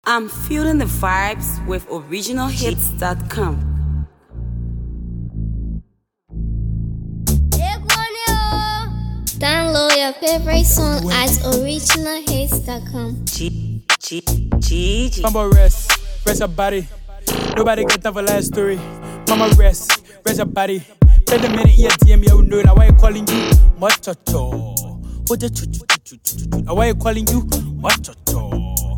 I'm feeling the vibes with originalhits.com. Download your favorite song at originalhits.com. Mama rest her body. Nobody get time for last story. Mama rest her body. Tell the minute you DM you know now why you calling you Machocho. Now why you calling you Machocho.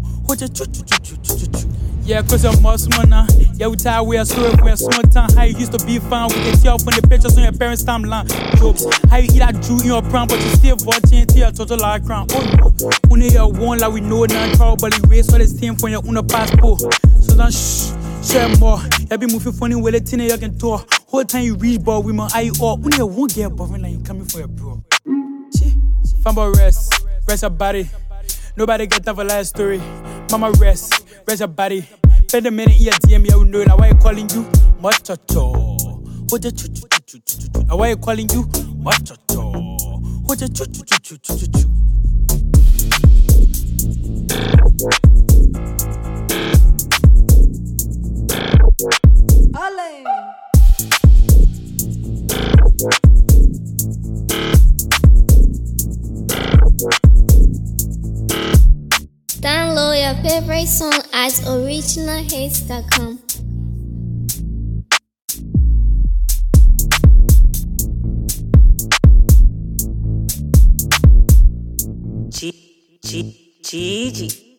Yeah, cause I'm more smart now. Yeah, we tired, we are slow, we are small time. How you used to be found, we can see off on the pictures on your parents' timeline. Jokes, how you eat that Jew in your prime, but you still watching till your total like crown. Oh no, only your one like we know now, trouble, but you raise all this team for your own passport. So don't share more. You be moving funny with a teenager, you can talk. Whole time you reach ball, we my eye all. Only you won't get boring like you coming for your bro. Fanboy rest her body. Nobody get time for last story. Mama rest her body. Spend a minute in your DM, you know now why you calling you Machocho. Now why you calling you Machocho. Download your favorite song at originalhits.com. Gigi.